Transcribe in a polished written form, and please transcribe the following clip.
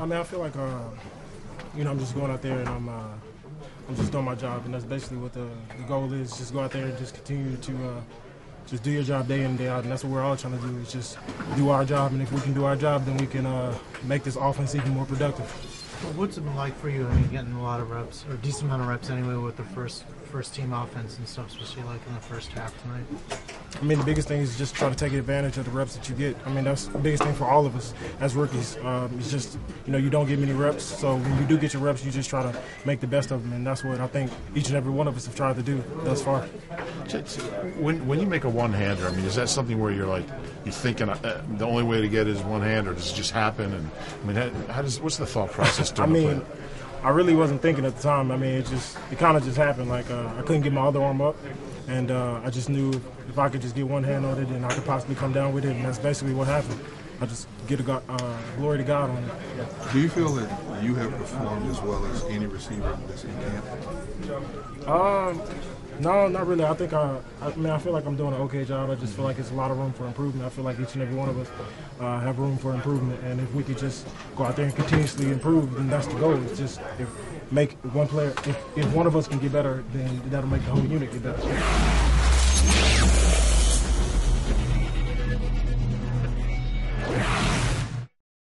mean, I feel like, I'm just going out there and I'm just doing my job, and that's basically what the goal is. Just go out there and just continue to just do your job day in and day out, and that's what we're all trying to do is just do our job, and if we can do our job, then we can make this offense even more productive. Well, what's it been like for you? I mean, getting a lot of reps, or a decent amount of reps anyway, with the first team offense and stuff, especially like in the first half tonight. I mean, the biggest thing is just try to take advantage of the reps that you get. I mean, that's the biggest thing for all of us as rookies. It's just, you don't get many reps, so when you do get your reps, you just try to make the best of them, and that's what I think each and every one of us have tried to do thus far. When you make a one-hander, I mean, is that something where you're thinking the only way to get it is one hand, or does it just happen? And I mean, what's the thought process during the play? I really wasn't thinking at the time. I mean, it kind of just happened. Like I couldn't get my other arm up, and I just knew if I could just get one hand on it, then I could possibly come down with it, and that's basically what happened. I just get glory to God on it. Yeah. Do you feel that you have performed as well as any receiver that's in camp? No, not really. I think I feel like I'm doing an okay job. I just feel like it's a lot of room for improvement. I feel like each and every one of us have room for improvement, and if we could just go out there and continuously improve, then that's the goal. It's just if one of us can get better, then that'll make the whole unit get better.